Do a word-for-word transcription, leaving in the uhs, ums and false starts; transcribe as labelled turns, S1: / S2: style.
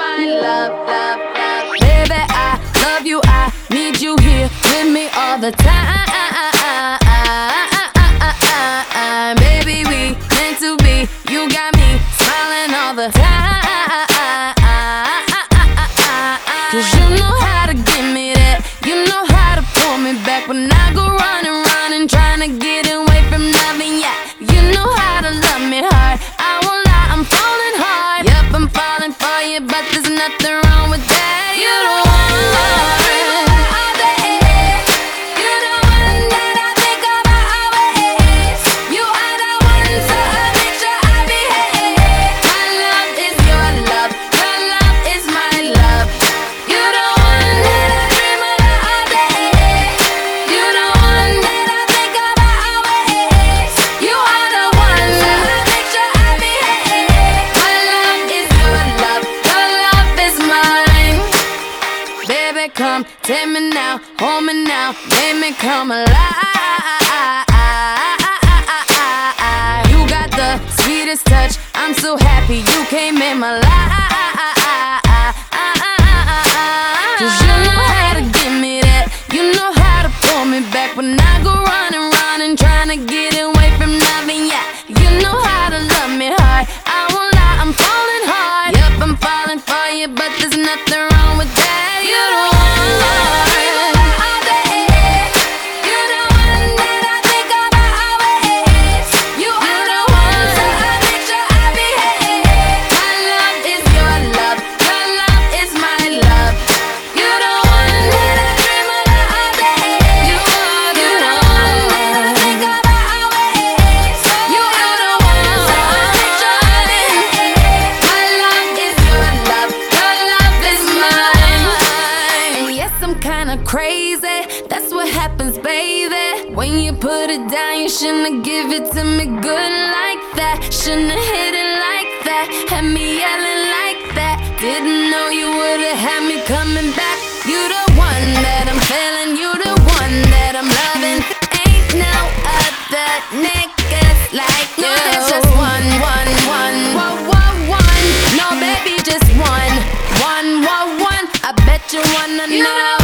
S1: my love, love, love. Baby, I love you, I need you here with me all the time. Baby, we meant to be, you got me smiling all the time. Cause you know how to give me that, you know how to pull me back when I go running, running, trying to get away from nothing. Yeah, you know how to love me hard, I won't lie, I'm falling hard. Yup, I'm falling for you, but there's nothing wrong with that. You don't want love. Come, take me now, hold me now, make me come alive. You got the sweetest touch, I'm so happy you came in my life. Cause you know how to give me that, you know how to pull me back when I go running, running, trying to get away from nothing. Yeah, you know how to love me hard, I won't lie, I'm falling hard. Yup, I'm falling for you, but there's nothing wrong with that. You don't crazy, that's what happens, baby. When you put it down, you shouldn't give it to me good like that. Shouldn't hit it like that, had me yelling like that. Didn't know you would've had me coming back. You the one that I'm feeling, you the one that I'm loving. Ain't no other niggas like you. No, there's just one, one, one, one, one, one. No, baby, just one, one, one, one. I bet you wanna know.